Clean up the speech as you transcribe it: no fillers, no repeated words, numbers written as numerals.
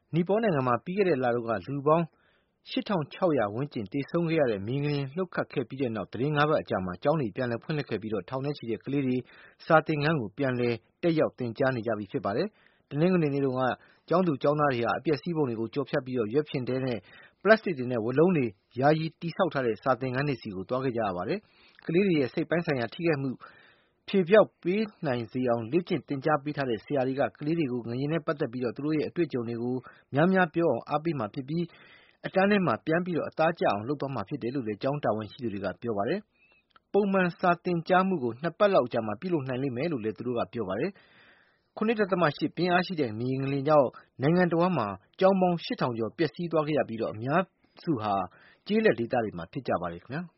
နီပေါနိုင်ငံမှာပြီးခဲ့တဲ့လတုန်းကလူပေါင်း 8600 ဝန်းကျင်သေဆုံးခဲ့ရတဲ့မြေငလျင်လှုပ်ခတ်ခဲ့ပြီးတဲ့နောက်သီတင်း 5 ပတ်အကြာမှာကျောင်းတွေပြန်လည်ဖွင့်လှစ်ခဲ့ပြီးထောင်နဲ့ချီတဲ့ကလေးတွေစာသင်ခန်းကိုပြန်လည်တက်ရောက်သင်ကြားနေကြပြီဖြစ်ပါတယ်။တနင်္ဂနွေနေ့တုန်းကကျောင်းသူကျောင်းသားတွေဟာအပျက်စီးပုံတွေကိုကျော်ဖြတ်ပြီးရွက်ဖျင်တဲနဲ့ပလတ်စတစ်တွေနဲ့ဝါးလုံးတွေယာယီတည်ဆောက်ထားတဲ့စာသင်ခန်းတွေဆီကိုသွားခဲ့ကြရပါတယ်။ကလေးတွေရဲ့စိတ်ပိုင်းဆိုင်ရာထိခိုက်မှုဖြေဖျောက်ပေးနိုင်စေအောင်လေ့ကျင့်သင်ကြားပေးထားတဲ့ဆရာတွေကကလေးတွေကိုငလျင်နဲ့ပတ်သက်ပြီးသူတို့ရဲ့အတွေ့အကြုံတွေကိုများများပြောအောင်အားပေးမှာဖြစ်ပြီးအတန်းထဲမှာပြန်ပြီးအသားကျအောင်လုပ်သွားမှာဖြစ်တယ်လို့လည်းကျောင်းတာဝန်ရှိသူတွေကပြောပါတယ်။ပုံမှန်စာသင်ကြားမှုကို2 ပတ်လောက်အကြာမှာပြုလုပ်နိုင်လိမ့်မယ်လို့လည်းသူတို့ကပြောပါတယ်။ 7.8 ပြင်းအားရှိတဲ့မြေငလျင်ကြောင့်နိုင်ငံတဝန်းမှာကျောင်းပေါင်း 8000 ကျော်ပျက်စီးသွားခဲ့ရပြီးအများစုဟာကျေးလက်ဒေသတွေမှာဖြစ်ကြပါတယ်ခင်ဗျာ။